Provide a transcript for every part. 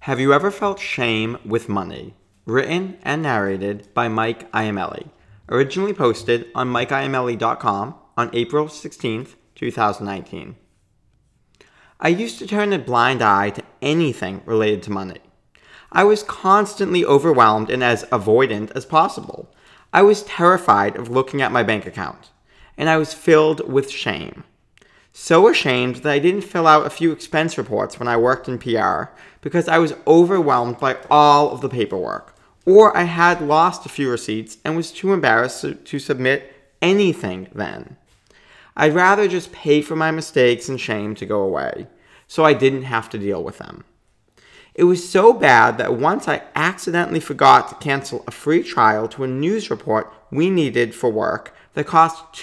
Have you ever felt shame with money? Written and narrated by Mike Iamelli. Originally posted on MikeIamelli.com on April 16th, 2019. I used to turn a blind eye to anything related to money. I was constantly overwhelmed and as avoidant as possible. I was terrified of looking at my bank account, and I was filled with shame. So ashamed that I didn't fill out a few expense reports when I worked in PR because I was overwhelmed by all of the paperwork, or I had lost a few receipts and was too embarrassed to submit anything then. I'd rather just pay for my mistakes and shame to go away, so I didn't have to deal with them. It was so bad that once I accidentally forgot to cancel a free trial to a news report we needed for work that cost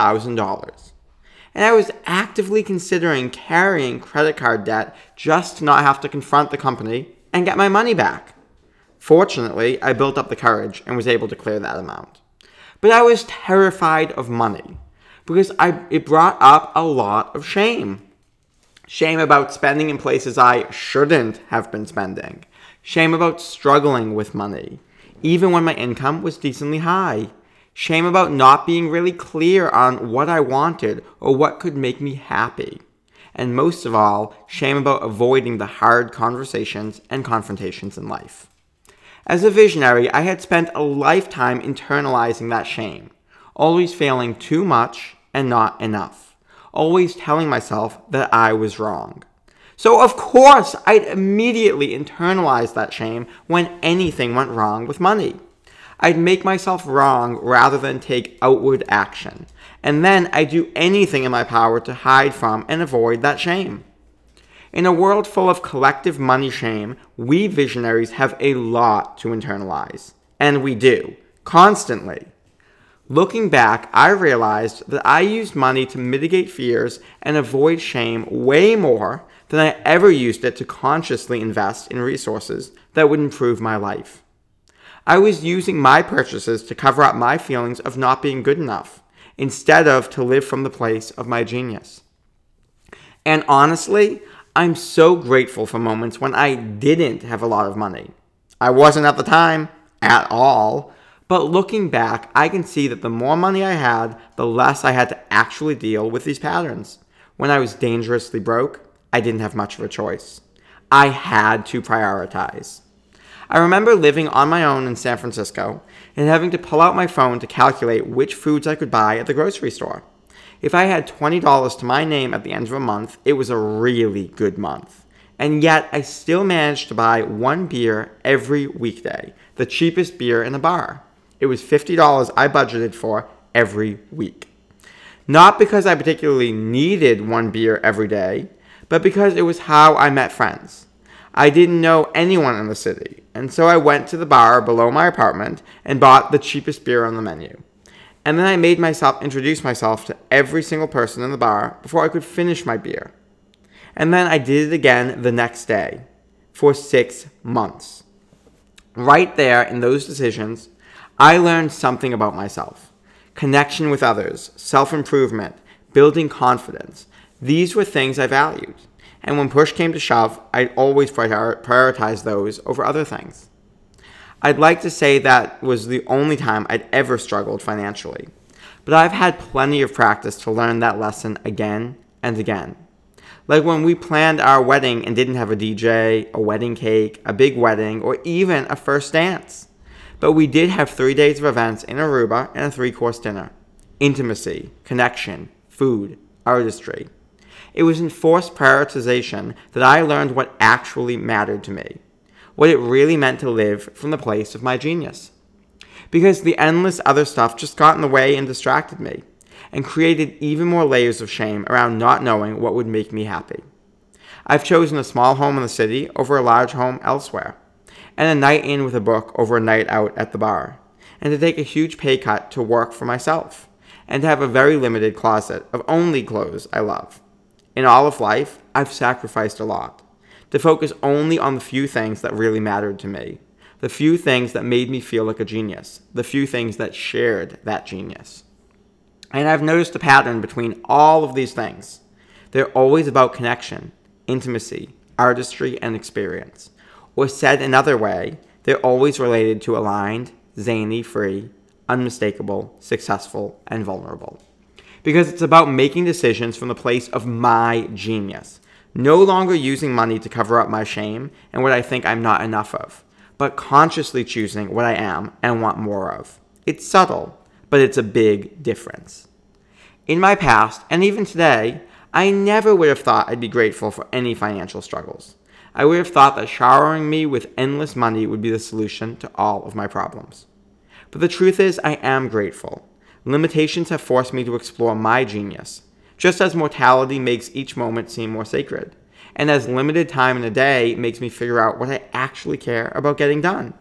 $2,000. And I was actively considering carrying credit card debt just to not have to confront the company and get my money back. Fortunately, I built up the courage and was able to clear that amount. But I was terrified of money because it brought up a lot of shame. Shame about spending in places I shouldn't have been spending. Shame about struggling with money, even when my income was decently high. Shame about not being really clear on what I wanted or what could make me happy. And most of all, shame about avoiding the hard conversations and confrontations in life. As a visionary, I had spent a lifetime internalizing that shame, always feeling too much and not enough, always telling myself that I was wrong. So of course, I'd immediately internalize that shame when anything went wrong with money. I'd make myself wrong rather than take outward action. And then I'd do anything in my power to hide from and avoid that shame. In a world full of collective money shame, we visionaries have a lot to internalize. And we do, constantly. Looking back, I realized that I used money to mitigate fears and avoid shame way more than I ever used it to consciously invest in resources that would improve my life. I was using my purchases to cover up my feelings of not being good enough, instead of to live from the place of my genius. And honestly, I'm so grateful for moments when I didn't have a lot of money. I wasn't at the time, at all, but looking back, I can see that the more money I had, the less I had to actually deal with these patterns. When I was dangerously broke, I didn't have much of a choice. I had to prioritize. I remember living on my own in San Francisco and having to pull out my phone to calculate which foods I could buy at the grocery store. If I had $20 to my name at the end of a month, it was a really good month. And yet, I still managed to buy one beer every weekday, the cheapest beer in the bar. It was $50 I budgeted for every week. Not because I particularly needed one beer every day, but because it was how I met friends. I didn't know anyone in the city, and so I went to the bar below my apartment and bought the cheapest beer on the menu. And then I made myself introduce myself to every single person in the bar before I could finish my beer. And then I did it again the next day, for 6 months. Right there in those decisions, I learned something about myself. Connection with others, self-improvement, building confidence. These were things I valued. And when push came to shove, I'd always prioritize those over other things. I'd like to say that was the only time I'd ever struggled financially. But I've had plenty of practice to learn that lesson again and again. Like when we planned our wedding and didn't have a DJ, a wedding cake, a big wedding, or even a first dance. But we did have 3 days of events in Aruba and a 3-course dinner. Intimacy, connection, food, artistry. It was in forced prioritization that I learned what actually mattered to me, what it really meant to live from the place of my genius. Because the endless other stuff just got in the way and distracted me, and created even more layers of shame around not knowing what would make me happy. I've chosen a small home in the city over a large home elsewhere, and a night in with a book over a night out at the bar, and to take a huge pay cut to work for myself, and to have a very limited closet of only clothes I love. In all of life, I've sacrificed a lot to focus only on the few things that really mattered to me, the few things that made me feel like a genius, the few things that shared that genius. And I've noticed a pattern between all of these things. They're always about connection, intimacy, artistry, and experience, Or said another way, they're always related to aligned, zany, free, unmistakable, successful, and vulnerable. Because it's about making decisions from the place of my genius. No longer using money to cover up my shame and what I think I'm not enough of, but consciously choosing what I am and want more of. It's subtle, but it's a big difference. In my past, and even today, I never would have thought I'd be grateful for any financial struggles. I would have thought that showering me with endless money would be the solution to all of my problems. But the truth is, I am grateful. Limitations have forced me to explore my genius, just as mortality makes each moment seem more sacred, and as limited time in a day makes me figure out what I actually care about getting done.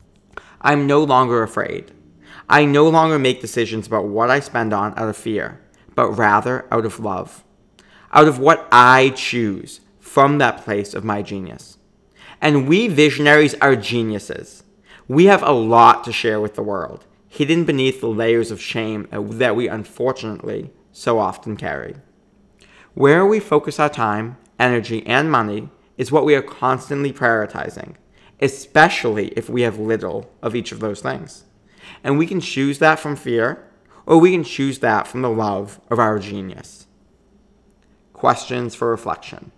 I'm no longer afraid. I no longer make decisions about what I spend on out of fear, but rather out of love, out of what I choose from that place of my genius. And we visionaries are geniuses. We have a lot to share with the world, hidden beneath the layers of shame that we unfortunately so often carry. Where we focus our time, energy, and money is what we are constantly prioritizing, especially if we have little of each of those things. And we can choose that from fear, or we can choose that from the love of our genius. Questions for reflection.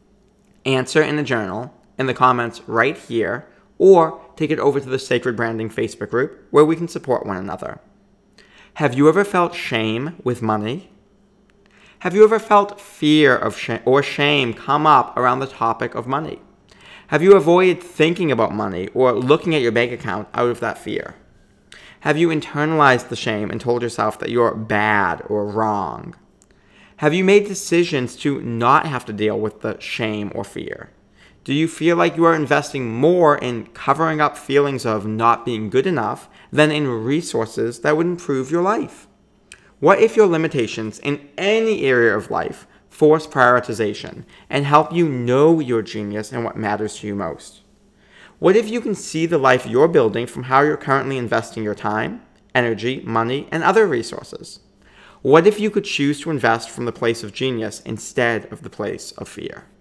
Answer in a journal, in the comments right here, or take it over to the Sacred Branding Facebook group where we can support one another. Have you ever felt shame with money? Have you ever felt fear of shame come up around the topic of money? Have you avoided thinking about money or looking at your bank account out of that fear? Have you internalized the shame and told yourself that you're bad or wrong? Have you made decisions to not have to deal with the shame or fear? Do you feel like you are investing more in covering up feelings of not being good enough than in resources that would improve your life? What if your limitations in any area of life force prioritization and help you know your genius and what matters to you most? What if you can see the life you're building from how you're currently investing your time, energy, money, and other resources? What if you could choose to invest from the place of genius instead of the place of fear?